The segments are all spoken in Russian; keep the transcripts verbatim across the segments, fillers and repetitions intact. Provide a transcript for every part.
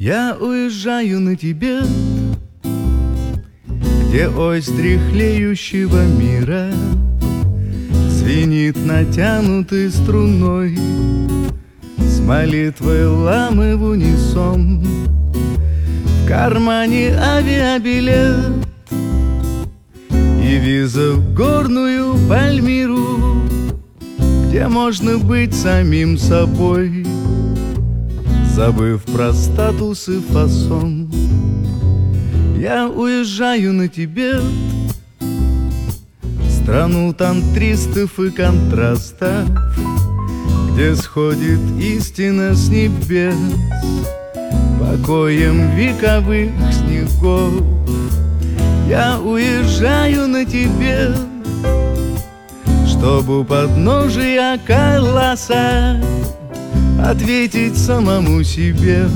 Я уезжаю на Тибет, где ось дряхлеющего мира звенит натянутой струной с молитвой ламы в унисон. В кармане авиабилет и виза в горную Пальмиру, где можно быть самим собой, забыв про статус и фасон. Я уезжаю на Тибет, страну тантристов и контрастов, где сходит истина с небес покоем вековых снегов. Я уезжаю на Тибет, чтобы у подножия Кайласа ответить самому себе,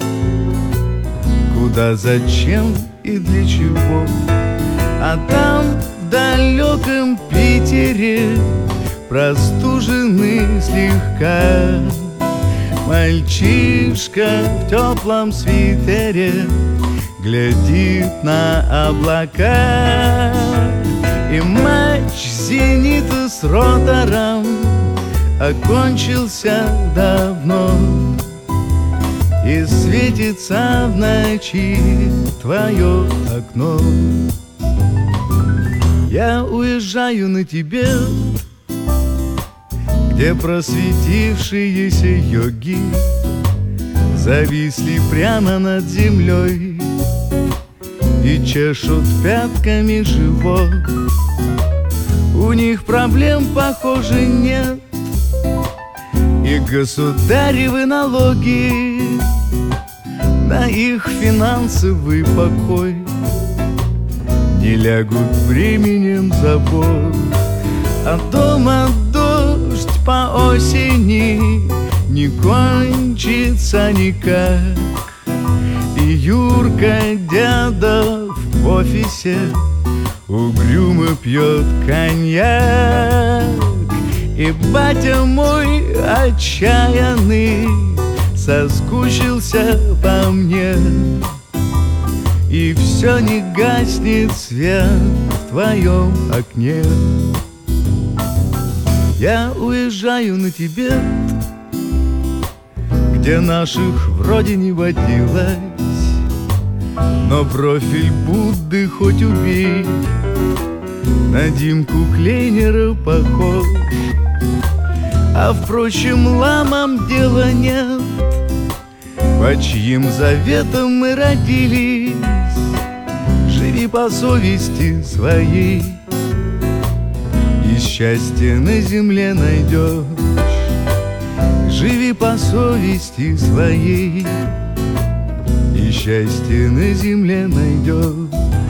куда, зачем и для чего. А там, в далеком Питере, простуженный слегка, мальчишка в теплом свитере глядит на облака. И матч «Зенита» с «Ротором» окончился давно, и светится в ночи твое окно. Я уезжаю на Тибет, где просветившиеся йоги зависли прямо над землей и чешут пятками живот. У них проблем, похоже, нет, и государевы налоги на их финансовый покой не лягут временем забот. А дома дождь по осени не кончится никак, и Юрка Дедов в офисе угрюмо пьет коньяк. И батя мой отчаянный соскучился по мне, и все не гаснет свет в твоем окне. Я уезжаю на Тибет, где наших вроде не водилось, но профиль Будды хоть убей, на Димку Клейнера похож. А впрочем, ламам дела нет, по чьим заветам мы родились. Живи по совести своей, и счастье на земле найдешь. Живи по совести своей, и счастье на земле найдешь.